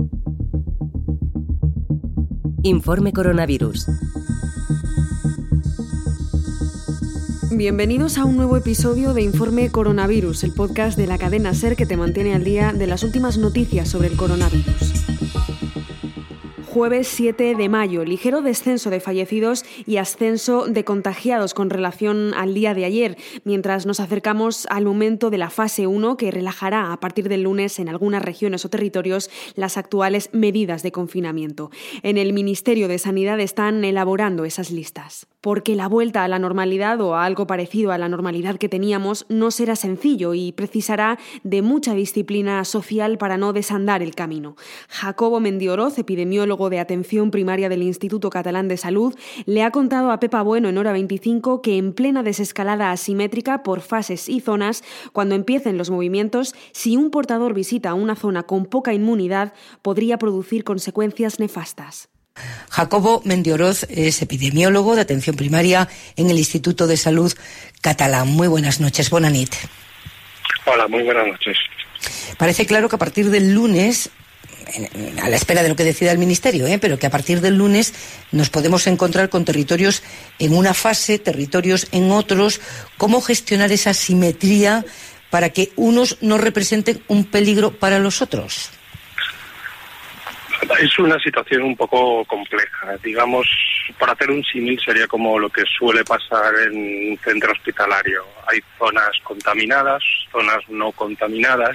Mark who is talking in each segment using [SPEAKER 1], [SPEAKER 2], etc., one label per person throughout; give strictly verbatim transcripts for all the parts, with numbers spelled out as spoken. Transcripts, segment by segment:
[SPEAKER 1] Informe Coronavirus.
[SPEAKER 2] Bienvenidos a un nuevo episodio de Informe Coronavirus, el podcast de la cadena SER que te mantiene al día de las últimas noticias sobre el coronavirus. Jueves siete de mayo, ligero descenso de fallecidos y ascenso de contagiados con relación al día de ayer, mientras nos acercamos al momento de la fase uno que relajará a partir del lunes en algunas regiones o territorios las actuales medidas de confinamiento. En el Ministerio de Sanidad están elaborando esas listas. Porque la vuelta a la normalidad o a algo parecido a la normalidad que teníamos no será sencillo y precisará de mucha disciplina social para no desandar el camino. Jacobo Mendioroz, epidemiólogo de atención primaria del Instituto Catalán de Salud, le ha contado a Pepa Bueno en Hora veinticinco que en plena desescalada asimétrica por fases y zonas, cuando empiecen los movimientos, si un portador visita una zona con poca inmunidad, podría producir consecuencias nefastas.
[SPEAKER 3] Jacobo Mendioroz es epidemiólogo de atención primaria en el Instituto de Salud Catalán. Muy buenas noches, bona nit.
[SPEAKER 4] Hola, muy buenas noches.
[SPEAKER 3] Parece claro que a partir del lunes, a la espera de lo que decida el Ministerio, ¿eh? pero que a partir del lunes nos podemos encontrar con territorios en una fase, territorios en otros. ¿Cómo gestionar esa simetría para que unos no representen un peligro para los otros?
[SPEAKER 4] Es una situación un poco compleja. Digamos, para hacer un símil sería como lo que suele pasar en un centro hospitalario. Hay zonas contaminadas, zonas no contaminadas,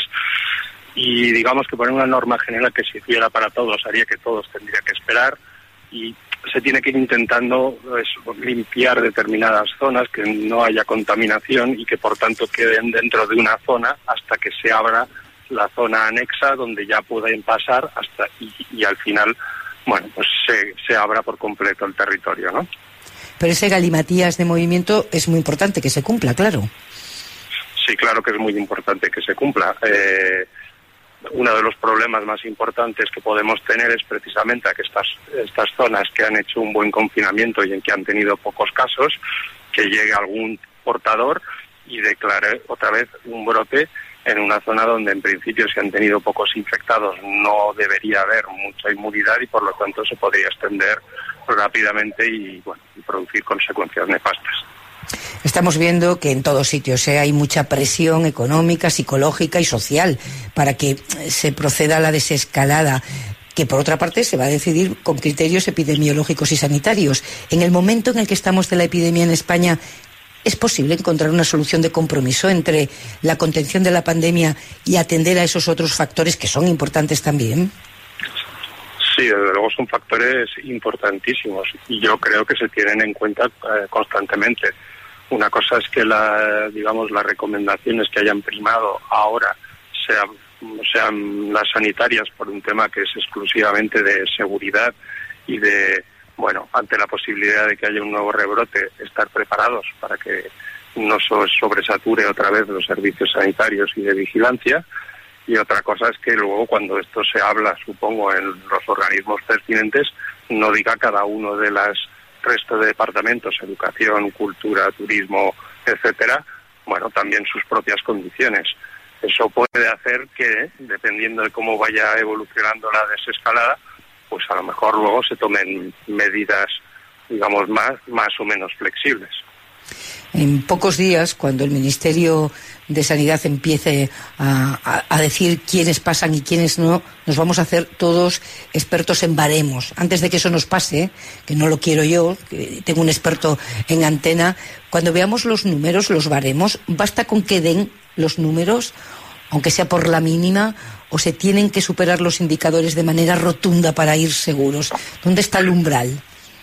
[SPEAKER 4] y digamos que poner una norma general que se hiciera para todos haría que todos tendrían que esperar, y se tiene que ir intentando pues, limpiar determinadas zonas, que no haya contaminación y que por tanto queden dentro de una zona hasta que se abra la zona anexa donde ya pueden pasar hasta y, y al final, bueno, pues se, se abra por completo el territorio, ¿no?
[SPEAKER 3] Pero ese galimatías de movimiento es muy importante que se cumpla, claro.
[SPEAKER 4] Sí, claro que es muy importante que se cumpla. Eh, uno de los problemas más importantes que podemos tener es precisamente a que estas, estas zonas que han hecho un buen confinamiento y en que han tenido pocos casos, que llegue algún portador y declare otra vez un brote en una zona donde en principio si han tenido pocos infectados no debería haber mucha inmunidad y por lo tanto se podría extender rápidamente y, bueno, y producir consecuencias nefastas.
[SPEAKER 3] Estamos viendo que en todos sitios ¿eh? hay mucha presión económica, psicológica y social para que se proceda a la desescalada, que por otra parte se va a decidir con criterios epidemiológicos y sanitarios. En el momento en el que estamos de la epidemia en España, ¿es posible encontrar una solución de compromiso entre la contención de la pandemia y atender a esos otros factores que son importantes también?
[SPEAKER 4] Sí, desde luego son factores importantísimos y yo creo que se tienen en cuenta eh, constantemente. Una cosa es que la, digamos, las recomendaciones que hayan primado ahora sean, sean las sanitarias por un tema que es exclusivamente de seguridad y de, bueno, ante la posibilidad de que haya un nuevo rebrote, estar preparados para que no se sobresature otra vez los servicios sanitarios y de vigilancia. Y otra cosa es que luego cuando esto se habla, supongo, en los organismos pertinentes, no diga cada uno de los restos de departamentos, educación, cultura, turismo, etcétera, bueno, también sus propias condiciones. Eso puede hacer que, dependiendo de cómo vaya evolucionando la desescalada, pues a lo mejor luego se tomen medidas, digamos, más, más o menos flexibles.
[SPEAKER 3] En pocos días, cuando el Ministerio de Sanidad empiece a, a, a decir quiénes pasan y quiénes no, nos vamos a hacer todos expertos en baremos. Antes de que eso nos pase, que no lo quiero yo, que tengo un experto en antena, cuando veamos los números, los baremos, ¿basta con que den los números, aunque sea por la mínima, o se tienen que superar los indicadores de manera rotunda para ir seguros? ¿Dónde está el umbral?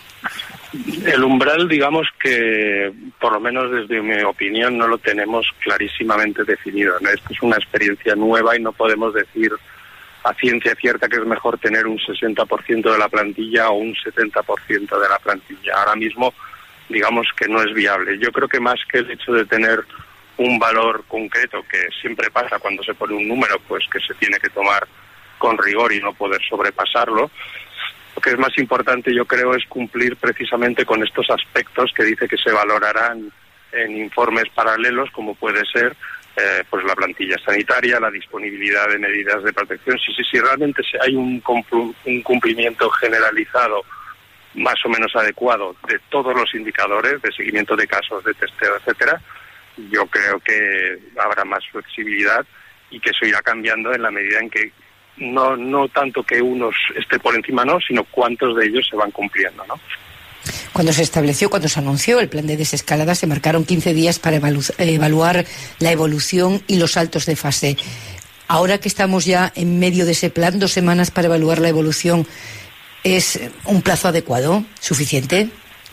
[SPEAKER 4] El umbral, digamos que, por lo menos desde mi opinión, no lo tenemos clarísimamente definido, ¿no? Esto es una experiencia nueva y no podemos decir a ciencia cierta que es mejor tener un sesenta por ciento de la plantilla o un setenta por ciento de la plantilla. Ahora mismo, digamos que no es viable. Yo creo que más que el hecho de tener un valor concreto, que siempre pasa cuando se pone un número, pues que se tiene que tomar con rigor y no poder sobrepasarlo. Lo que es más importante, yo creo, es cumplir precisamente con estos aspectos que dice que se valorarán en informes paralelos, como puede ser eh, pues la plantilla sanitaria, la disponibilidad de medidas de protección. Si, si, si realmente hay un, un cumplimiento generalizado más o menos adecuado de todos los indicadores de seguimiento de casos, de testeo, etcétera, yo creo que habrá más flexibilidad y que eso irá cambiando en la medida en que no no tanto que unos esté por encima, no, sino cuántos de ellos se van cumpliendo, ¿no?
[SPEAKER 3] Cuando se estableció, cuando se anunció el plan de desescalada, se marcaron quince días para evalu- evaluar la evolución y los saltos de fase. Ahora que estamos ya en medio de ese plan, dos semanas para evaluar la evolución, ¿es un plazo adecuado, suficiente?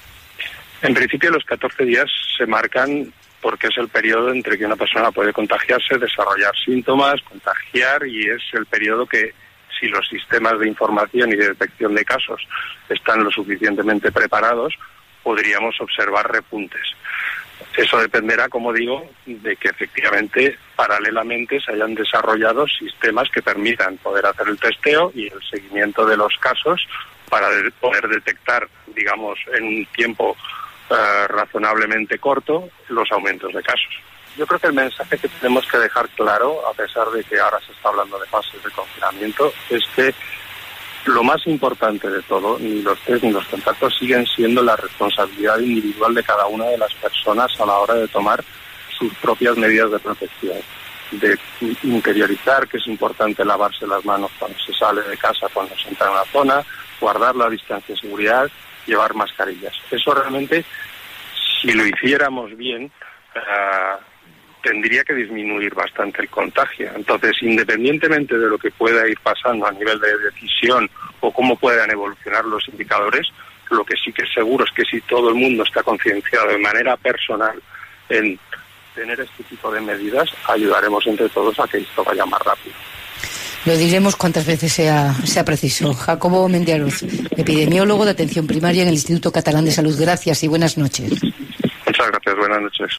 [SPEAKER 4] En principio los catorce días se marcan porque es el periodo entre que una persona puede contagiarse, desarrollar síntomas, contagiar, y es el periodo que, si los sistemas de información y de detección de casos están lo suficientemente preparados, podríamos observar repuntes. Eso dependerá, como digo, de que efectivamente paralelamente se hayan desarrollado sistemas que permitan poder hacer el testeo y el seguimiento de los casos para de- poder detectar, digamos, en un tiempo eh, razonablemente corto los aumentos de casos. Yo creo que el mensaje que tenemos que dejar claro, a pesar de que ahora se está hablando de fases de confinamiento, es que lo más importante de todo, ni los test ni los contactos, siguen siendo la responsabilidad individual de cada una de las personas a la hora de tomar sus propias medidas de protección, de interiorizar que es importante lavarse las manos cuando se sale de casa, cuando se entra en una zona, guardar la distancia de seguridad, llevar mascarillas. Eso realmente, si lo hiciéramos bien, uh, tendría que disminuir bastante el contagio. Entonces, independientemente de lo que pueda ir pasando a nivel de decisión o cómo puedan evolucionar los indicadores, lo que sí que es seguro es que si todo el mundo está concienciado de manera personal en tener este tipo de medidas, ayudaremos entre todos a que esto vaya más rápido.
[SPEAKER 3] Lo diremos cuantas veces sea, sea preciso. Jacobo Mendiaroz, epidemiólogo de atención primaria en el Instituto Catalán de Salud. Gracias y buenas noches.
[SPEAKER 4] Muchas gracias, buenas noches.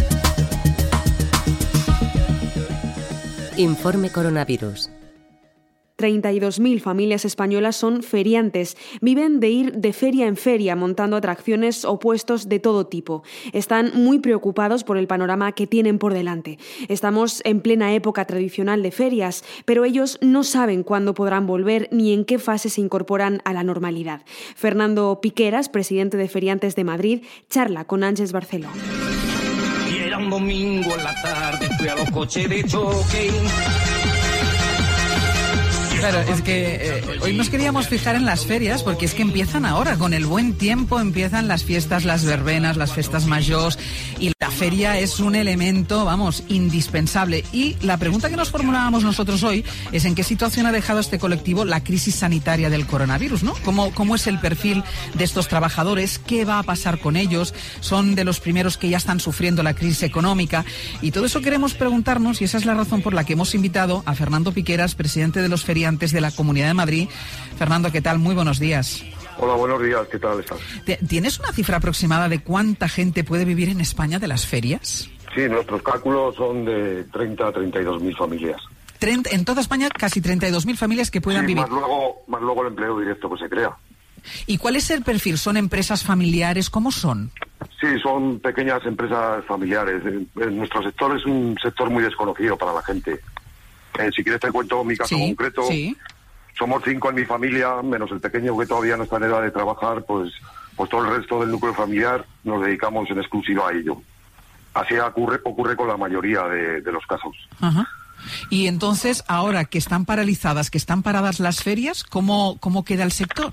[SPEAKER 1] Informe Coronavirus.
[SPEAKER 2] treinta y dos mil familias españolas son feriantes. Viven de ir de feria en feria montando atracciones o puestos de todo tipo. Están muy preocupados por el panorama que tienen por delante. Estamos en plena época tradicional de ferias, pero ellos no saben cuándo podrán volver ni en qué fase se incorporan a la normalidad. Fernando Piqueras, presidente de Feriantes de Madrid, charla con Ángeles Barceló.
[SPEAKER 5] Y era un domingo en la tarde, fui a los coches de choque.
[SPEAKER 6] Claro, es que eh, hoy nos queríamos fijar en las ferias porque es que empiezan ahora, con el buen tiempo empiezan las fiestas, las verbenas, las festas mayores, y la feria es un elemento, vamos, indispensable. Y la pregunta que nos formulábamos nosotros hoy es en qué situación ha dejado este colectivo la crisis sanitaria del coronavirus, ¿no? ¿Cómo, cómo es el perfil de estos trabajadores? ¿Qué va a pasar con ellos? Son de los primeros que ya están sufriendo la crisis económica, y todo eso queremos preguntarnos, y esa es la razón por la que hemos invitado a Fernando Piqueras, presidente de los feriantes de la Comunidad de Madrid. Fernando, ¿qué tal? Muy buenos días.
[SPEAKER 7] Hola, buenos días. ¿Qué tal estás?
[SPEAKER 6] ¿Tienes una cifra aproximada de cuánta gente puede vivir en España de las ferias?
[SPEAKER 7] Sí, nuestros cálculos son de treinta a treinta y dos mil familias.
[SPEAKER 6] treinta, en toda España casi treinta y dos mil familias que puedan
[SPEAKER 7] sí,
[SPEAKER 6] vivir.
[SPEAKER 7] Más luego, más luego el empleo directo que se crea.
[SPEAKER 6] ¿Y cuál es el perfil? ¿Son empresas familiares? ¿Cómo son?
[SPEAKER 7] Sí, son pequeñas empresas familiares. En nuestro sector es un sector muy desconocido para la gente. Eh, si quieres te cuento mi caso
[SPEAKER 6] sí,
[SPEAKER 7] concreto.
[SPEAKER 6] Sí.
[SPEAKER 7] Somos cinco en mi familia, menos el pequeño que todavía no está en edad de trabajar, pues, pues todo el resto del núcleo familiar nos dedicamos en exclusiva a ello. Así ocurre, ocurre con la mayoría de, de los casos.
[SPEAKER 6] Ajá. Y entonces, ahora que están paralizadas, que están paradas las ferias, ¿cómo, cómo queda el sector?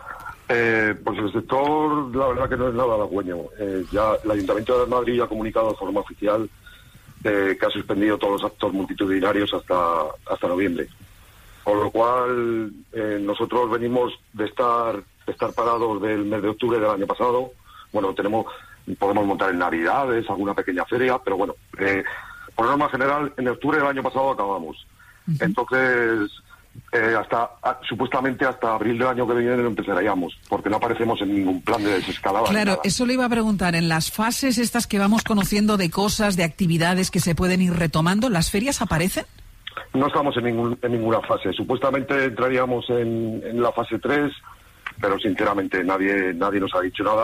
[SPEAKER 7] Eh, pues el sector, la verdad que no es nada halagüeño. Eh, ya el Ayuntamiento de Madrid ya ha comunicado de forma oficial eh, que ha suspendido todos los actos multitudinarios hasta hasta noviembre. Con lo cual, eh, nosotros venimos de estar de estar parados del mes de octubre del año pasado. Bueno, tenemos podemos montar en Navidades alguna pequeña feria, pero bueno, eh, por norma general, en octubre del año pasado acabamos. Uh-huh. Entonces, eh, hasta a, supuestamente hasta abril del año que viene no empezaríamos, porque no aparecemos en ningún plan de desescalada.
[SPEAKER 6] Claro, eso le iba a preguntar. En las fases estas que vamos conociendo de cosas, de actividades que se pueden ir retomando, ¿las ferias aparecen?
[SPEAKER 7] No estamos en, ningún, en ninguna fase. Supuestamente entraríamos en, en la fase tres, pero sinceramente nadie nadie nos ha dicho nada.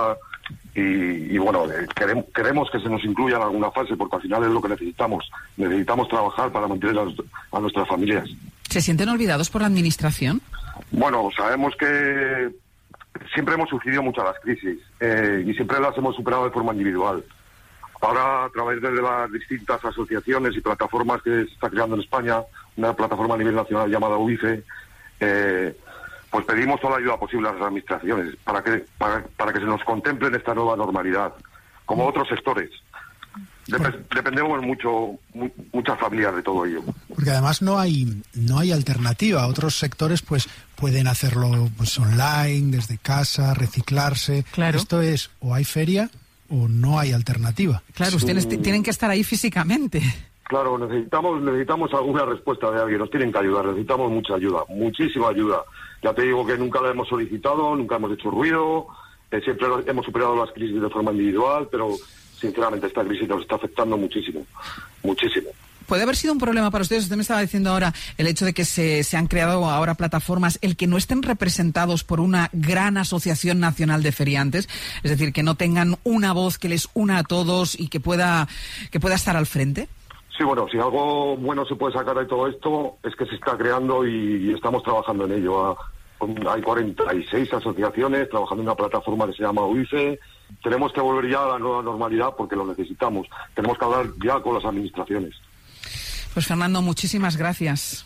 [SPEAKER 7] y, y bueno, eh, queremos, queremos que se nos incluya en alguna fase, porque al final es lo que necesitamos. Necesitamos trabajar para mantener a, a nuestras familias.
[SPEAKER 6] ¿Se sienten olvidados por la administración?
[SPEAKER 7] Bueno, sabemos que siempre hemos sufrido mucho las crisis eh, y siempre las hemos superado de forma individual. Ahora, a través de las distintas asociaciones y plataformas que se está creando en España, una plataforma a nivel nacional llamada U I F E, eh, pues pedimos toda la ayuda posible a las administraciones para que para, para que se nos contemple en esta nueva normalidad, como otros sectores. Dep- dependemos mucho, mu- muchas familias de todo ello.
[SPEAKER 1] Porque además no hay no hay alternativa. Otros sectores pues pueden hacerlo pues online, desde casa, reciclarse.
[SPEAKER 6] Claro.
[SPEAKER 1] Esto es, o hay feria o no hay alternativa.
[SPEAKER 6] Claro, ustedes t- tienen que estar ahí físicamente.
[SPEAKER 7] Claro, necesitamos necesitamos alguna respuesta de alguien, nos tienen que ayudar, necesitamos mucha ayuda, muchísima ayuda. Ya te digo que nunca la hemos solicitado, nunca hemos hecho ruido, eh, siempre hemos superado las crisis de forma individual, pero sinceramente esta crisis nos está afectando muchísimo, muchísimo.
[SPEAKER 6] ¿Puede haber sido un problema para ustedes? Usted me estaba diciendo ahora el hecho de que se, se han creado ahora plataformas, el que no estén representados por una gran asociación nacional de feriantes, es decir, que no tengan una voz que les una a todos y que pueda, que pueda estar al frente.
[SPEAKER 7] Sí, bueno, si algo bueno se puede sacar de todo esto es que se está creando y, y estamos trabajando en ello. Ah, hay cuarenta y seis asociaciones trabajando en una plataforma que se llama U I F E. Tenemos que volver ya a la nueva normalidad porque lo necesitamos. Tenemos que hablar ya con las administraciones.
[SPEAKER 6] Pues Fernando, muchísimas gracias.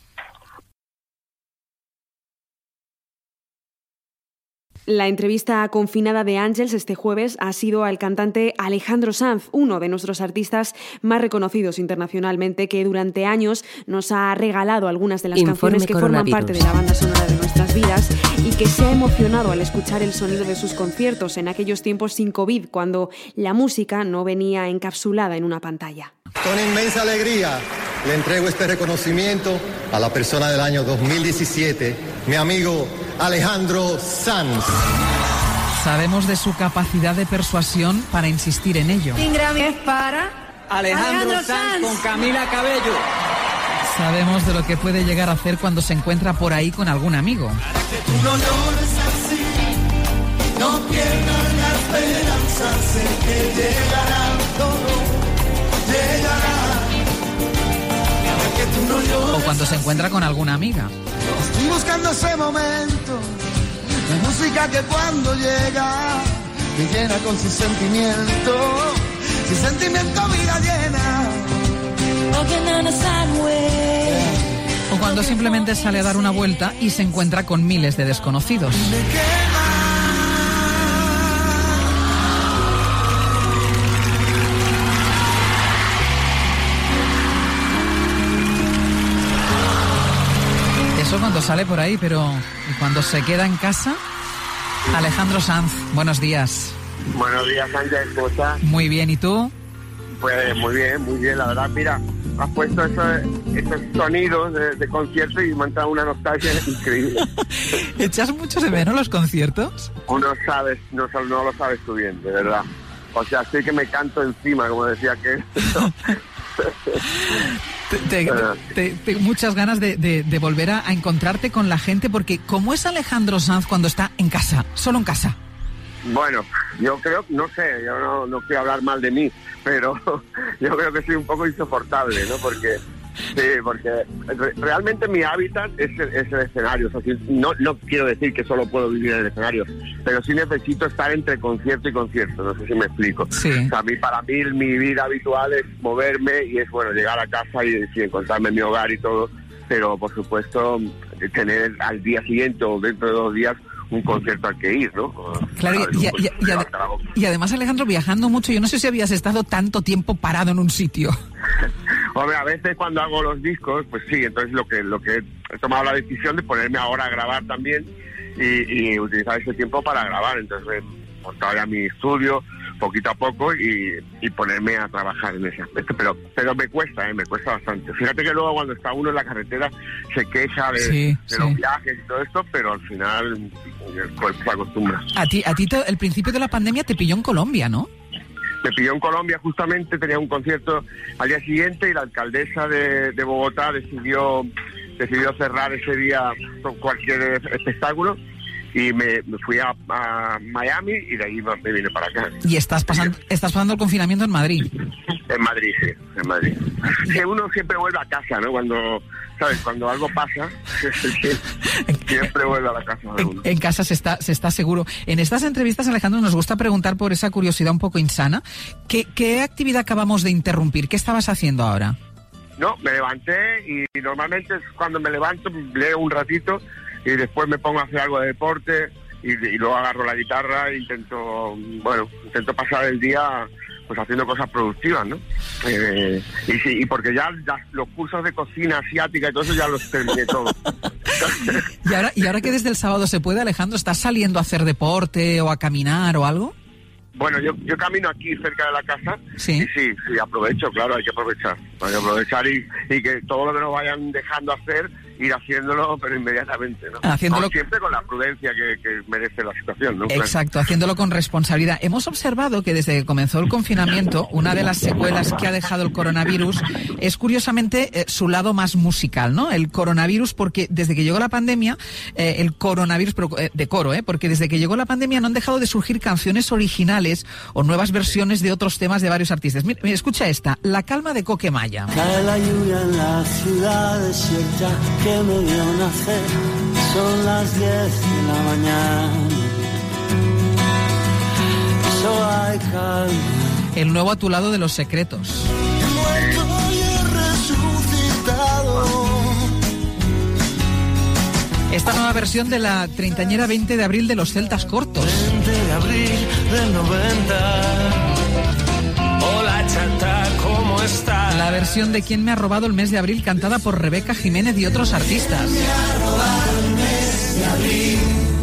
[SPEAKER 2] La entrevista confinada de Ángels este jueves ha sido al cantante Alejandro Sanz, uno de nuestros artistas más reconocidos internacionalmente, que durante años nos ha regalado algunas de las
[SPEAKER 8] Informe
[SPEAKER 2] canciones que forman parte de la banda sonora de nuestras vidas y que se ha emocionado al escuchar el sonido de sus conciertos en aquellos tiempos sin COVID, cuando la música no venía encapsulada en una pantalla.
[SPEAKER 9] Con inmensa alegría le entrego este reconocimiento a la persona del año dos mil diecisiete, mi amigo Alejandro Sanz.
[SPEAKER 6] Sabemos de su capacidad de persuasión para insistir en ello.
[SPEAKER 10] Un Grammy es para
[SPEAKER 5] Alejandro, Alejandro Sanz con Camila Cabello.
[SPEAKER 6] Sabemos de lo que puede llegar a hacer cuando se encuentra por ahí con algún amigo.
[SPEAKER 11] Para que tú no llores así, no pierdas la esperanza, sé que llegará todo, llegará. Para que tú no llores
[SPEAKER 6] o cuando se encuentra con alguna amiga.
[SPEAKER 11] Estoy buscando ese momento, la música que cuando llega me llena con su sentimiento, su sentimiento vida llena.
[SPEAKER 6] O cuando simplemente sale a dar una vuelta y se encuentra con miles de desconocidos. Eso cuando sale por ahí, pero ¿y cuando se queda en casa? Alejandro Sanz, buenos días.
[SPEAKER 12] Buenos días, Ángel, ¿cómo estás?
[SPEAKER 6] Muy bien, ¿y tú?
[SPEAKER 12] Pues muy bien, muy bien, la verdad, mira, has puesto esos, esos sonidos de, de concierto y me han dado una nostalgia increíble.
[SPEAKER 6] ¿Echas mucho de menos los conciertos?
[SPEAKER 12] Uno sabes, no, no lo sabes tú bien, de verdad. O sea, sí que me canto encima, como decía que...
[SPEAKER 6] Te, te, te, te, muchas ganas de, de, de volver a, a encontrarte con la gente, porque ¿cómo es Alejandro Sanz cuando está en casa, solo en casa?
[SPEAKER 12] Bueno, yo creo, no sé, yo no, no quiero hablar mal de mí, pero yo creo que soy un poco insoportable, ¿no? Porque, sí, porque re, realmente mi hábitat es el, es el escenario. O sea, no, no quiero decir que solo puedo vivir en el escenario, pero sí necesito estar entre concierto y concierto, no sé si me explico.
[SPEAKER 6] Sí.
[SPEAKER 12] O sea, a mí, para mí mi vida habitual es moverme y es, bueno, llegar a casa y, y encontrarme en mi hogar y todo, pero por supuesto tener al día siguiente o dentro de dos días un concierto al que ir, ¿no?
[SPEAKER 6] Claro, y, y, y, y, ad- y además, Alejandro, viajando mucho, yo no sé si habías estado tanto tiempo parado en un sitio.
[SPEAKER 12] Hombre, a veces cuando hago los discos, pues sí, entonces lo que lo que he tomado la decisión de ponerme ahora a grabar también y, y utilizar ese tiempo para grabar, entonces he montado ya mi estudio poquito a poco y, y ponerme a trabajar en ese aspecto, pero pero me cuesta, ¿eh? me cuesta bastante. Fíjate que luego cuando está uno en la carretera se queja de,
[SPEAKER 6] Sí,
[SPEAKER 12] de
[SPEAKER 6] sí.
[SPEAKER 12] los viajes y todo esto, pero al final el cuerpo se acostumbra.
[SPEAKER 6] A ti, a ti to- el principio de la pandemia te pilló en Colombia, ¿no?
[SPEAKER 12] Me pilló en Colombia, justamente tenía un concierto al día siguiente y la alcaldesa de, de Bogotá decidió decidió cerrar ese día con cualquier espectáculo y me, me fui a, a Miami y de ahí me vine para acá.
[SPEAKER 6] ¿Y estás pasando, estás pasando el confinamiento en Madrid?
[SPEAKER 12] En Madrid, sí, en Madrid. Que uno siempre vuelve a casa, ¿no? Cuando, ¿sabes? Cuando algo pasa, siempre vuelve a la casa de uno.
[SPEAKER 6] En, en casa se está, se está seguro. En estas entrevistas, Alejandro, nos gusta preguntar por esa curiosidad un poco insana. ¿Qué, qué actividad acabamos de interrumpir? ¿Qué estabas haciendo ahora?
[SPEAKER 12] No, me levanté y normalmente cuando me levanto leo un ratito y después me pongo a hacer algo de deporte y, y luego agarro la guitarra e intento, bueno, intento pasar el día pues haciendo cosas productivas, ¿no? Eh, y sí, y porque ya, ya los cursos de cocina asiática y todo eso ya los terminé todo.
[SPEAKER 6] ¿Y ahora, y ahora que desde el sábado se puede, Alejandro, ¿estás saliendo a hacer deporte o a caminar o algo?
[SPEAKER 12] Bueno, yo, yo camino aquí cerca de la casa.
[SPEAKER 6] Sí.
[SPEAKER 12] Y sí, sí, aprovecho, claro, hay que aprovechar. Hay que aprovechar y, y que todo lo que nos vayan dejando hacer, ir haciéndolo, pero inmediatamente, ¿no?
[SPEAKER 6] Haciéndolo...
[SPEAKER 12] No, siempre con la prudencia que, que merece la situación, ¿no?
[SPEAKER 6] Exacto, haciéndolo con responsabilidad. Hemos observado que desde que comenzó el confinamiento, una de las secuelas que ha dejado el coronavirus es, curiosamente, eh, su lado más musical, ¿no? El coronavirus, porque desde que llegó la pandemia, eh, el coronavirus, pero, eh, de coro, ¿eh? Porque desde que llegó la pandemia no han dejado de surgir canciones originales o nuevas versiones de otros temas de varios artistas. Mira, mira, escucha esta, La calma de Coquemaya.
[SPEAKER 11] Cae la lluvia en la ciudad desierta que me vio nacer, son las diez de la mañana, solo hay calma.
[SPEAKER 6] El nuevo a tu lado de Los Secretos.
[SPEAKER 11] He muerto y he resucitado.
[SPEAKER 6] Esta nueva versión de la treintañera veinte de abril de Los Celtas Cortos.
[SPEAKER 11] veinte de abril del noventa. Hola chata, ¿cómo estás?
[SPEAKER 6] La versión de ¿Quién me ha robado el mes de abril? Cantada por Rebeca Jiménez y otros artistas.
[SPEAKER 11] ¿Quién me ha robado el mes de abril?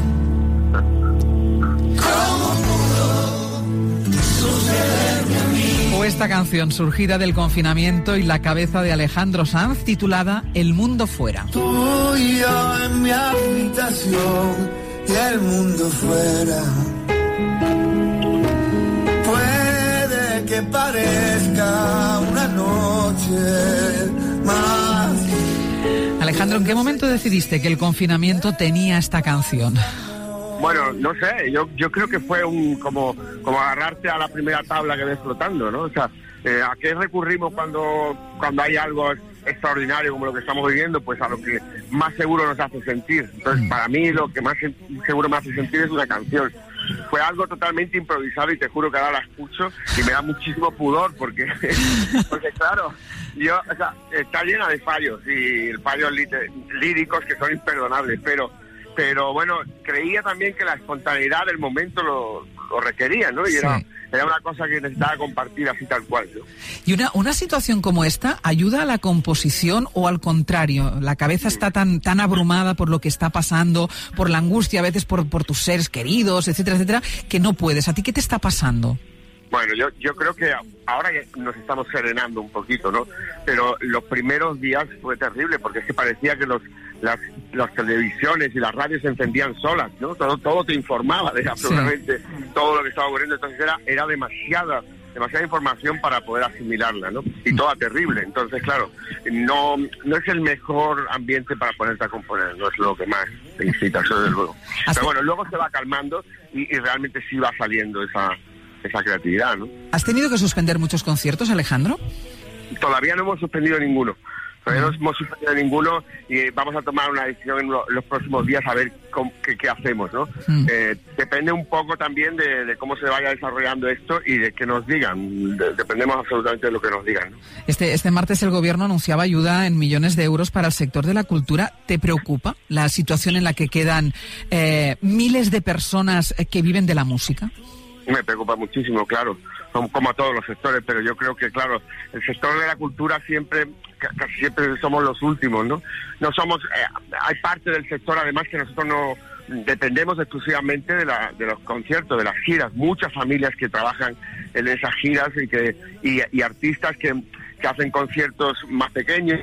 [SPEAKER 11] ¿Cómo pudo sucederme a mí?
[SPEAKER 6] O esta canción surgida del confinamiento y la cabeza de Alejandro Sanz, titulada El mundo fuera.
[SPEAKER 11] Tú y yo en mi habitación y el mundo fuera. Puede que parezca una noche más.
[SPEAKER 6] Alejandro, ¿en qué momento decidiste que el confinamiento tenía esta canción?
[SPEAKER 12] Bueno, no sé, yo yo creo que fue un como como agarrarte a la primera tabla que ves flotando, ¿no? O sea, eh, ¿a qué recurrimos cuando cuando hay algo extraordinario como lo que estamos viviendo? Pues a lo que más seguro nos hace sentir. Entonces, para mí lo que más seguro me hace sentir es una canción. Fue algo totalmente improvisado y te juro que ahora la escucho y me da muchísimo pudor porque, porque claro, yo, o sea, está llena de fallos y fallos líricos que son imperdonables, pero pero bueno, creía también que la espontaneidad del momento lo, lo requería, ¿no? Y sí. era, era una cosa que necesitaba compartir así tal cual, ¿no?
[SPEAKER 6] ¿Y una, una situación como esta ayuda a la composición o al contrario? La cabeza está tan, tan abrumada por lo que está pasando, por la angustia, a veces por, por tus seres queridos, etcétera, etcétera, que no puedes. ¿A ti qué te está pasando?
[SPEAKER 12] Bueno, yo yo creo que ahora ya nos estamos serenando un poquito, ¿no? Pero los primeros días fue terrible porque es que parecía que los las, las televisiones y las radios se encendían solas, ¿no? Todo todo te informaba de absolutamente sí. todo lo que estaba ocurriendo. Entonces era era demasiada demasiada información para poder asimilarla, ¿no? Y toda terrible. Entonces, claro, no no es el mejor ambiente para ponerte a componer, no es lo que más te incita, eso desde luego. Pero bueno, luego se va calmando y, y realmente sí va saliendo esa esa creatividad, ¿no?
[SPEAKER 6] ¿Has tenido que suspender muchos conciertos, Alejandro?
[SPEAKER 12] Todavía no hemos suspendido ninguno. Todavía no hemos suspendido ninguno y vamos a tomar una decisión en lo, los próximos días a ver cómo, qué, qué hacemos, ¿no? Mm. Eh, depende un poco también de, de cómo se vaya desarrollando esto y de qué nos digan. De, dependemos absolutamente de lo que nos digan, ¿no?
[SPEAKER 6] Este, este martes el gobierno anunciaba ayuda en millones de euros para el sector de la cultura. ¿Te preocupa la situación en la que quedan eh, miles de personas que viven de la música?
[SPEAKER 12] Me preocupa muchísimo, claro, como, como a todos los sectores, pero yo creo que, claro, el sector de la cultura siempre, casi siempre somos los últimos, ¿no? No somos, eh, hay parte del sector además que nosotros no dependemos exclusivamente de, la, de los conciertos, de las giras, muchas familias que trabajan en esas giras y que y, y artistas que, que hacen conciertos más pequeños,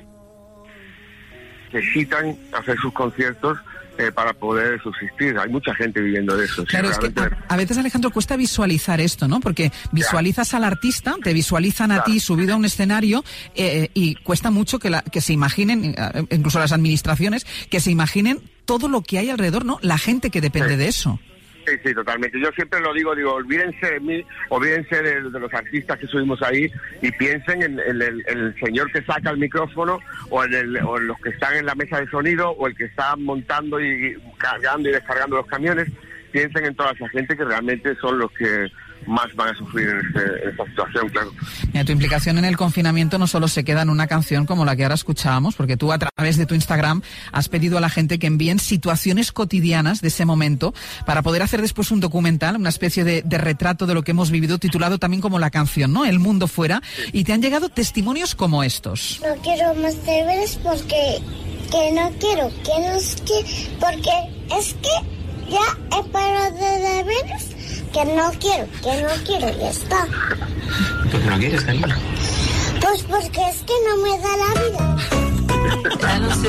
[SPEAKER 12] necesitan hacer sus conciertos Eh, para poder subsistir. Hay mucha gente viviendo de eso.
[SPEAKER 6] Claro,
[SPEAKER 12] sí,
[SPEAKER 6] es realmente... que a, a veces, Alejandro, cuesta visualizar esto, ¿no? Porque visualizas ya. al artista, te visualizan claro. a ti subido a un escenario eh, y cuesta mucho que, la, que se imaginen, incluso las administraciones, que se imaginen todo lo que hay alrededor, ¿no? La gente que depende
[SPEAKER 12] sí.
[SPEAKER 6] de eso.
[SPEAKER 12] Sí, sí, totalmente. Yo siempre lo digo, digo, olvídense de mí, olvídense de, de los artistas que subimos ahí y piensen en, en, el, en el señor que saca el micrófono o en, el, o en los que están en la mesa de sonido o el que está montando y, y cargando y descargando los camiones. Piensen en toda esa gente que realmente son los que más van a sufrir en, este, en esta situación, claro.
[SPEAKER 6] Mira, tu implicación en el confinamiento no solo se queda en una canción como la que ahora escuchábamos, porque tú a través de tu Instagram has pedido a la gente que envíen situaciones cotidianas de ese momento para poder hacer después un documental, una especie de, de retrato de lo que hemos vivido, titulado también como la canción, ¿no? El mundo fuera. Y te han llegado testimonios como estos.
[SPEAKER 8] No quiero más deberes porque que no quiero, que no es que, porque es que ya he parado de deberes. Que no quiero, que no quiero, ya está.
[SPEAKER 10] ¿Por qué no quieres, Camila?
[SPEAKER 8] Pues porque es que no me da la vida.
[SPEAKER 6] Ya lo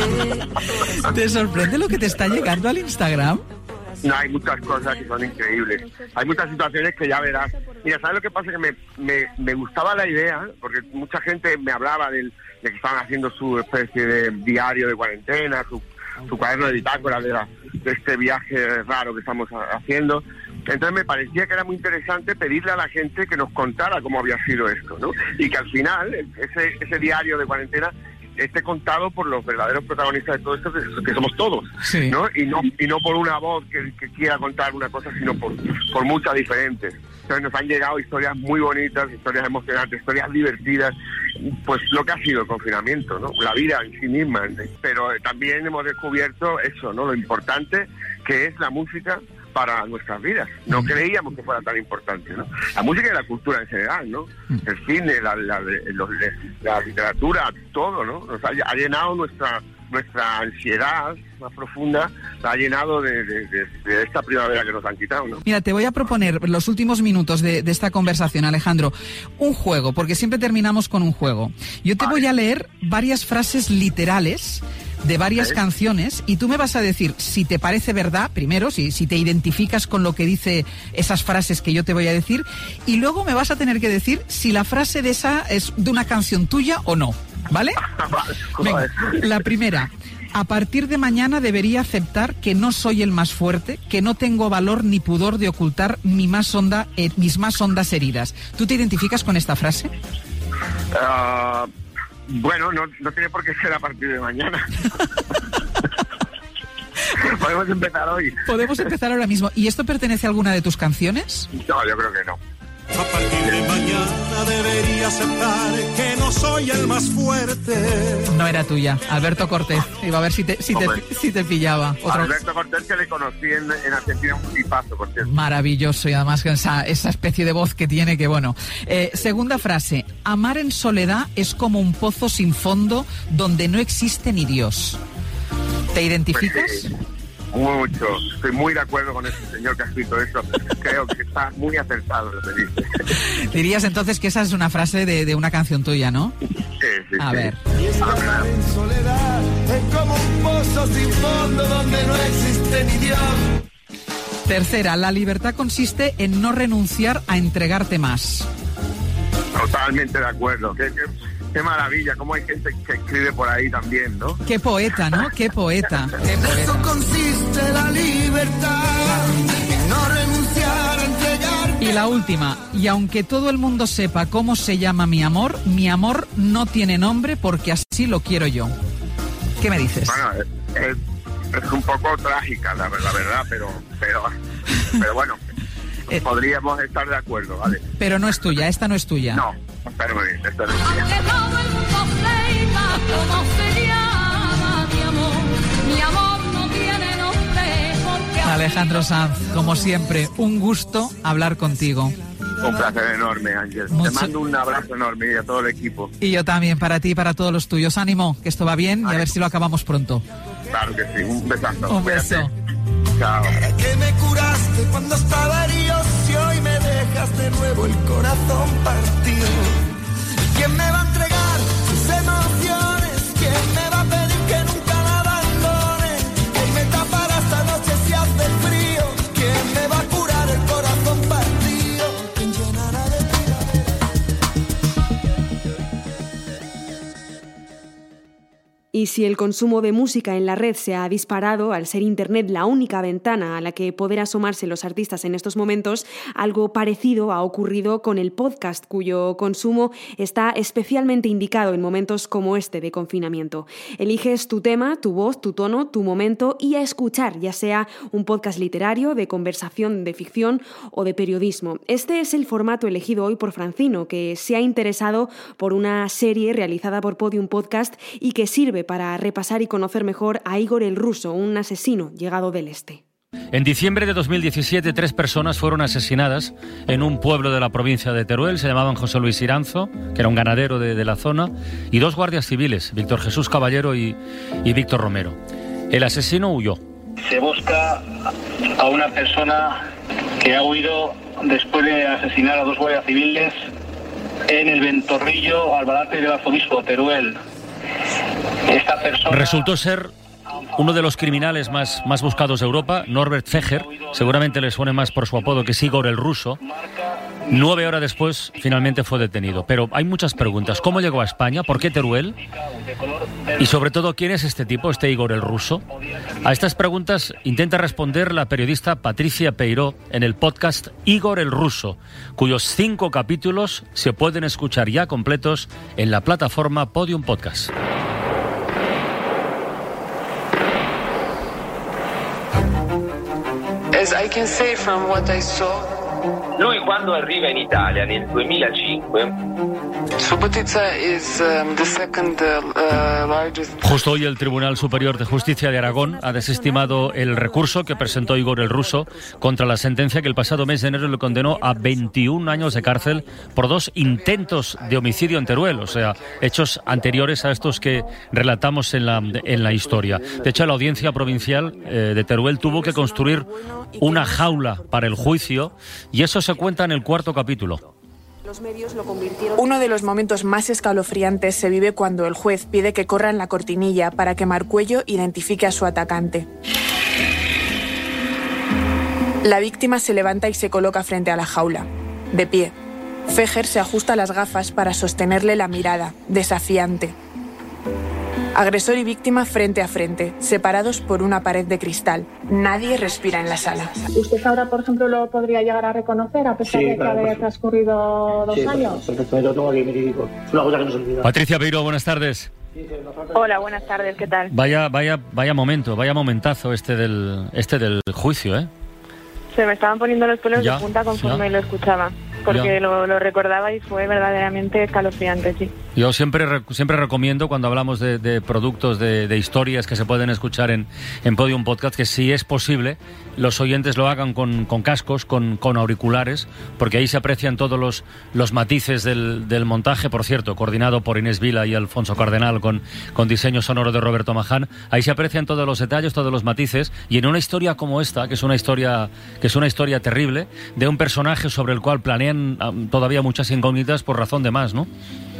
[SPEAKER 6] sé. ¿Te sorprende lo que te está llegando al Instagram?
[SPEAKER 12] No, hay muchas cosas que son increíbles. Hay muchas situaciones que ya verás. Mira, ¿sabes lo que pasa? Que me, me, me gustaba la idea, porque mucha gente me hablaba del, de que estaban haciendo su especie de diario de cuarentena, su, su cuaderno de bitácora de, la, de este viaje raro que estamos haciendo. Entonces me parecía que era muy interesante pedirle a la gente que nos contara cómo había sido esto, ¿no? Y que al final ese, ese diario de cuarentena esté contado por los verdaderos protagonistas de todo esto, que, que somos todos, sí. ¿no? Y no y no por una voz que, que quiera contar una cosa, sino por, por muchas diferentes. Entonces nos han llegado historias muy bonitas, historias emocionantes, historias divertidas, pues lo que ha sido el confinamiento, ¿no? La vida en sí misma. Pero también hemos descubierto eso, ¿no? Lo importante que es la música para nuestras vidas. No creíamos que fuera tan importante, ¿no? La música y la cultura en general, ¿no? El cine, la, la, la, la literatura, todo, ¿no? Nos ha, ha llenado nuestra nuestra ansiedad más profunda, la ha llenado de, de, de, de esta primavera que nos han quitado, ¿no?
[SPEAKER 6] Mira, te voy a proponer los últimos minutos de, de esta conversación, Alejandro, un juego, porque siempre terminamos con un juego. Yo te vale. voy a leer varias frases literales de varias ¿Eh? canciones y tú me vas a decir si te parece verdad, primero, si, si te identificas con lo que dice esas frases que yo te voy a decir, y luego me vas a tener que decir si la frase de esa es de una canción tuya o no, ¿vale? Venga, la primera: a partir de mañana debería aceptar que no soy el más fuerte, que no tengo valor ni pudor de ocultar mi más honda, eh, mis más hondas heridas. ¿Tú te identificas con esta frase?
[SPEAKER 12] Uh... Bueno, no, no tiene por qué ser a partir de mañana. Podemos empezar hoy.
[SPEAKER 6] Podemos empezar ahora mismo. ¿Y esto pertenece a alguna de tus canciones?
[SPEAKER 12] No, yo creo que no.
[SPEAKER 11] A partir de mañana debería aceptar que no soy el más fuerte.
[SPEAKER 6] No era tuya, Alberto Cortés. Iba a ver si te, si te, si te pillaba.
[SPEAKER 12] Otro... Alberto Cortés, que le conocí en, en Argentina, un tipazo, por cierto.
[SPEAKER 6] Maravilloso, y además esa, esa especie de voz que tiene, que bueno. Eh, segunda frase: amar en soledad es como un pozo sin fondo donde no existe ni Dios. ¿Te identificas?
[SPEAKER 12] Pues sí. Mucho, estoy muy de acuerdo con ese señor que ha escrito eso. Creo que está muy acertado lo que dice.
[SPEAKER 6] Dirías entonces que esa es una frase de, de una canción tuya, ¿no?
[SPEAKER 12] Sí, sí.
[SPEAKER 6] A
[SPEAKER 12] sí.
[SPEAKER 6] ver.
[SPEAKER 11] Y es que amar en soledad es como un pozo sin fondo donde no existe ni Dios.
[SPEAKER 6] Tercera: la libertad consiste en no renunciar a entregarte más.
[SPEAKER 12] Totalmente de acuerdo. ¿Qué, qué, qué maravilla, cómo hay gente que escribe por ahí también, ¿no?
[SPEAKER 6] Qué poeta, ¿no? Qué poeta. Qué poeta.
[SPEAKER 11] Eso consiste la libertad, en no renunciar a entregar.
[SPEAKER 6] Y la última: y aunque todo el mundo sepa cómo se llama mi amor, mi amor no tiene nombre porque así lo quiero yo. ¿Qué me dices?
[SPEAKER 12] Bueno, es, es un poco trágica, la, la verdad, pero, pero, pero bueno. Eh, Podríamos estar de acuerdo, ¿vale?
[SPEAKER 6] Pero no es tuya, esta no es tuya.
[SPEAKER 12] No, pero esta no es tuya.
[SPEAKER 13] Aunque todo el mundo sepa cómo se llama mi amor, mi amor no tiene nombre porque...
[SPEAKER 6] Alejandro Sanz, como siempre, un gusto hablar contigo.
[SPEAKER 12] Un placer enorme, Ángel. Mucho... Te mando un abrazo enorme y a todo el equipo.
[SPEAKER 6] Y yo también, para ti y para todos los tuyos. Ánimo, que esto va bien y a ver si lo acabamos pronto.
[SPEAKER 12] Claro que sí, un besazo.
[SPEAKER 6] Un beso.
[SPEAKER 12] Chao.
[SPEAKER 11] Para que me curaste cuando estaba herido, si hoy me dejas de nuevo el corazón partido. ¿Quién me va a entregar sus emociones? ¿Quién me va a pedir que nunca la abandone? ¿Quién me tapará esta noche si hace frío? ¿Quién me va a curar el corazón partido? ¿Quién llenará de primavera?
[SPEAKER 2] Y si el consumo de música en la red se ha disparado, al ser Internet la única ventana a la que poder asomarse los artistas en estos momentos, algo parecido ha ocurrido con el podcast, cuyo consumo está especialmente indicado en momentos como este de confinamiento. Eliges tu tema, tu voz, tu tono, tu momento y a escuchar, ya sea un podcast literario, de conversación, de ficción o de periodismo. Este es el formato elegido hoy por Francino, que se ha interesado por una serie realizada por Podium Podcast y que sirve para repasar y conocer mejor a Igor el Ruso, un asesino llegado del este.
[SPEAKER 14] En diciembre de dos mil diecisiete, tres personas fueron asesinadas en un pueblo de la provincia de Teruel. Se llamaban José Luis Iranzo, que era un ganadero de, de la zona, y dos guardias civiles, Víctor Jesús Caballero y, y Víctor Romero. El asesino huyó.
[SPEAKER 15] Se busca a una persona que ha huido después de asesinar a dos guardias civiles en el Ventorrillo, Albalate del Arzobispo de Teruel. Esta persona
[SPEAKER 14] resultó ser uno de los criminales más, más buscados de Europa, Norbert Feger. Seguramente le suene más por su apodo, que es Igor el Ruso. Nueve horas después, finalmente fue detenido. Pero hay muchas preguntas. ¿Cómo llegó a España? ¿Por qué Teruel? Y sobre todo, ¿quién es este tipo, este Igor el Ruso? A estas preguntas intenta responder la periodista Patricia Peiró en el podcast Igor el Ruso, cuyos cinco capítulos se pueden escuchar ya completos en la plataforma Podium Podcast.
[SPEAKER 16] As I can say from what I saw,
[SPEAKER 17] lui quando arriva in Italia nel duemilacinque,
[SPEAKER 16] Subotica is um, the second uh, largest.
[SPEAKER 14] Justo hoy el Tribunal Superior de Justicia de Aragón ha desestimado el recurso que presentó Igor el Ruso contra la sentencia que el pasado mes de enero le condenó a veintiún años de cárcel por dos intentos de homicidio en Teruel, o sea, hechos anteriores a estos que relatamos en la, en la historia. De hecho, la Audiencia Provincial eh, de Teruel tuvo que construir una jaula para el juicio y eso se cuenta en el cuarto capítulo.
[SPEAKER 18] Uno de los momentos más escalofriantes se vive cuando el juez pide que corran la cortinilla para que Marcuello identifique a su atacante. La víctima se levanta y se coloca frente a la jaula, de pie. Feger se ajusta las gafas para sostenerle la mirada, desafiante. Agresor y víctima frente a frente, separados por una pared de cristal. Nadie respira en la sala.
[SPEAKER 19] ¿Usted ahora, por ejemplo, lo podría llegar a reconocer a pesar
[SPEAKER 20] sí,
[SPEAKER 19] de
[SPEAKER 20] claro,
[SPEAKER 19] que haya transcurrido dos
[SPEAKER 20] sí,
[SPEAKER 19] años?
[SPEAKER 20] Perfectamente, lo tengo aquí, me digo. Es una cosa que no se olvida.
[SPEAKER 14] Patricia Peiró, buenas tardes.
[SPEAKER 19] Hola, buenas tardes, ¿qué tal?
[SPEAKER 14] Vaya, vaya, vaya momento, vaya momentazo este del, este del juicio, ¿eh?
[SPEAKER 19] Se me estaban poniendo los pelos
[SPEAKER 14] ya,
[SPEAKER 19] de punta conforme
[SPEAKER 14] ya.
[SPEAKER 19] lo escuchaba, porque lo, lo recordaba y fue verdaderamente escalofriante, sí.
[SPEAKER 14] Yo siempre siempre recomiendo, cuando hablamos de, de productos, de, de historias que se pueden escuchar en, en Podium Podcast, que si es posible, los oyentes lo hagan con, con cascos, con, con auriculares, porque ahí se aprecian todos los, los matices del, del montaje, por cierto, coordinado por Inés Vila y Alfonso Cardenal, con, con diseño sonoro de Roberto Maján. Ahí se aprecian todos los detalles, todos los matices, y en una historia como esta, que es una historia, que es una historia terrible, de un personaje sobre el cual planean um, todavía muchas incógnitas por razón de más, ¿no?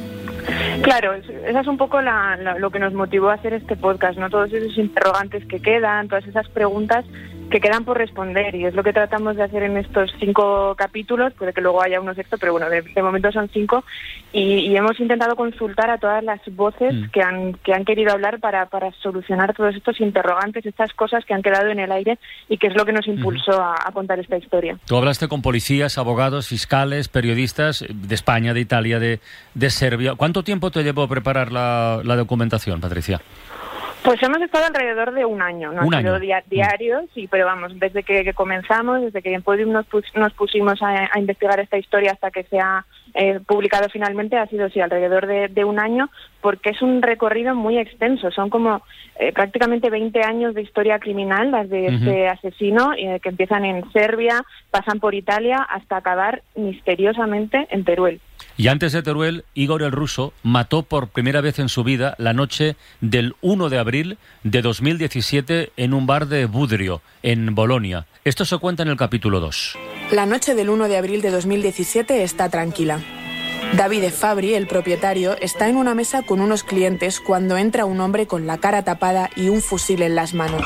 [SPEAKER 19] Claro, esa es un poco la, la, lo que nos motivó a hacer este podcast, ¿no? Todos esos interrogantes que quedan, todas esas preguntas que quedan por responder, y es lo que tratamos de hacer en estos cinco capítulos. Puede que luego haya uno sexto, pero bueno, de, de momento son cinco, y, y hemos intentado consultar a todas las voces mm. que han que han querido hablar para, para solucionar todos estos interrogantes, estas cosas que han quedado en el aire, y que es lo que nos impulsó mm. a, a contar esta historia.
[SPEAKER 14] Tú hablaste con policías, abogados, fiscales, periodistas de España, de Italia, de, de Serbia. ¿Cuánto tiempo te llevó preparar la, la documentación, Patricia?
[SPEAKER 19] Pues hemos estado alrededor de un año, no
[SPEAKER 14] un
[SPEAKER 19] ha sido
[SPEAKER 14] año.
[SPEAKER 19] Dia- diario, sí, pero vamos, desde que, que comenzamos, desde que en Podium nos, pus- nos pusimos a, a investigar esta historia hasta que se ha eh, publicado finalmente, ha sido sí alrededor de, de un año, porque es un recorrido muy extenso. Son como eh, prácticamente veinte años de historia criminal, las de este uh-huh. asesino, eh, que empiezan en Serbia, pasan por Italia, hasta acabar misteriosamente en Teruel.
[SPEAKER 14] Y antes de Teruel, Igor el Ruso mató por primera vez en su vida la noche del uno de abril de dos mil diecisiete en un bar de Budrio, en Bolonia. Esto se cuenta en el capítulo dos.
[SPEAKER 18] La noche del uno de abril de dos mil diecisiete está tranquila. Davide Fabri, el propietario, está en una mesa con unos clientes cuando entra un hombre con la cara tapada y un fusil en las manos.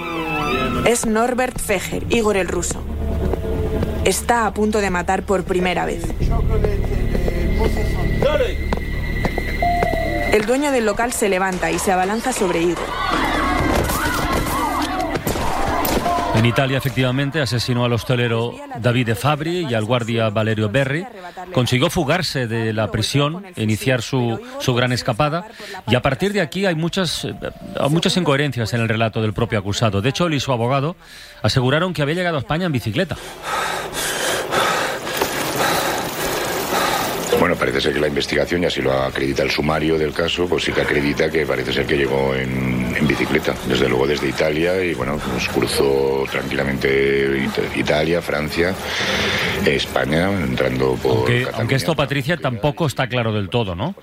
[SPEAKER 18] Es Norbert Feger, Igor el Ruso. Está a punto de matar por primera vez. El dueño del local se levanta y se abalanza sobre Igor.
[SPEAKER 14] En Italia, efectivamente, asesinó al hostelero Davide Fabri y al guardia Valerio Berri. Consiguió fugarse de la prisión, iniciar su, su gran escapada. Y a partir de aquí hay muchas, muchas incoherencias en el relato del propio acusado. De hecho, él y su abogado aseguraron que había llegado a España en bicicleta.
[SPEAKER 21] Bueno, parece ser que la investigación, y así lo acredita el sumario del caso, pues sí que acredita que parece ser que llegó en, en bicicleta, desde luego desde Italia, y bueno, pues cruzó tranquilamente Italia, Francia, España, entrando por
[SPEAKER 14] Aunque,
[SPEAKER 21] Cataluña.
[SPEAKER 14] aunque esto, Patricia, tampoco está claro del todo, ¿no?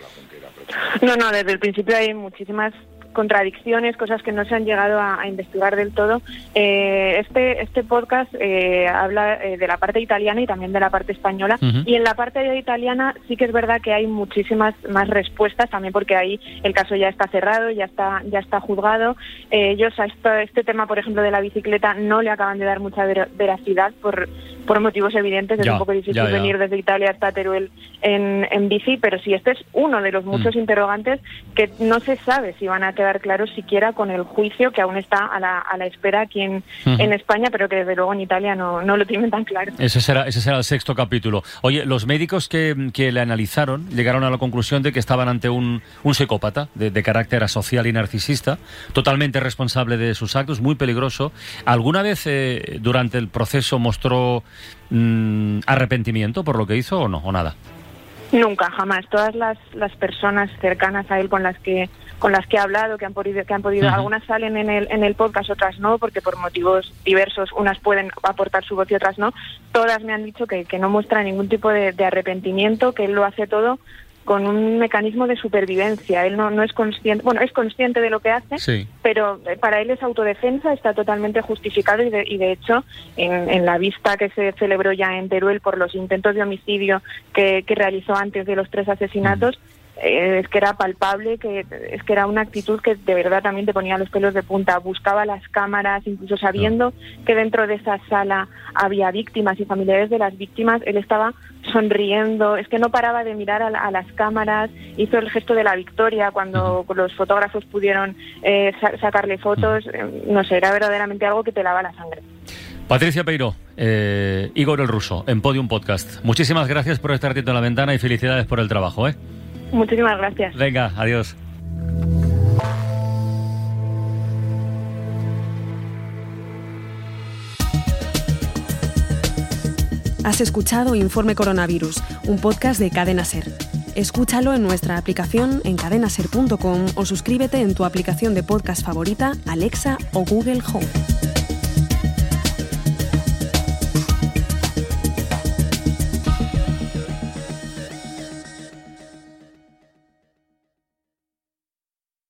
[SPEAKER 19] No, no, desde el principio hay muchísimas contradicciones, cosas que no se han llegado a, a investigar del todo. Eh, este este podcast eh, habla eh, de la parte italiana y también de la parte española. Uh-huh. Y en la parte italiana sí que es verdad que hay muchísimas más respuestas, también porque ahí el caso ya está cerrado, ya está ya está juzgado. Eh, ellos a esto, este tema, por ejemplo, de la bicicleta no le acaban de dar mucha ver, veracidad por por motivos evidentes. Es ya, un poco difícil ya, ya. venir desde Italia hasta Teruel en, en bici, pero sí, este es uno de los muchos mm. interrogantes que no se sabe si van a quedar claros siquiera con el juicio que aún está a la, a la espera aquí en, uh-huh. en España, pero que desde luego en Italia no, no lo tienen tan claro.
[SPEAKER 14] Ese será, ese será el sexto capítulo. Oye, los médicos que, que le analizaron llegaron a la conclusión de que estaban ante un, un psicópata de, de carácter asocial y narcisista, totalmente responsable de sus actos, muy peligroso. ¿Alguna vez eh, durante el proceso mostró mmm, arrepentimiento por lo que hizo o no, o nada?
[SPEAKER 19] Nunca, jamás. Todas las, las personas cercanas a él con las que con las que ha hablado, que han podido, que han podido, uh-huh. algunas salen en el en el podcast, otras no, porque por motivos diversos unas pueden aportar su voz y otras no. Todas me han dicho que, que no muestra ningún tipo de, de arrepentimiento, que él lo hace todo con un mecanismo de supervivencia. Él no, no es consciente, bueno, es consciente de lo que hace, sí. pero para él es autodefensa, está totalmente justificado y de, y de hecho en, en la vista que se celebró ya en Teruel por los intentos de homicidio que, que realizó antes de los tres asesinatos, uh-huh. es que era palpable, que es que era una actitud que de verdad también te ponía los pelos de punta. Buscaba las cámaras, incluso sabiendo no. que dentro de esa sala había víctimas y familiares de las víctimas, él estaba sonriendo, es que no paraba de mirar a, a las cámaras, hizo el gesto de la victoria cuando uh-huh. los fotógrafos pudieron eh, sa- sacarle fotos, eh, no sé, era verdaderamente algo que te lava la sangre.
[SPEAKER 14] Patricia Peiró, eh, Igor el Ruso, en Podium Podcast. Muchísimas gracias por estar atento en la ventana y felicidades por el trabajo, ¿eh?
[SPEAKER 19] Muchísimas gracias.
[SPEAKER 14] Venga, adiós.
[SPEAKER 2] Has escuchado Informe Coronavirus, un podcast de Cadena Ser. Escúchalo en nuestra aplicación en cadenaser punto com o suscríbete en tu aplicación de podcast favorita, Alexa o Google Home.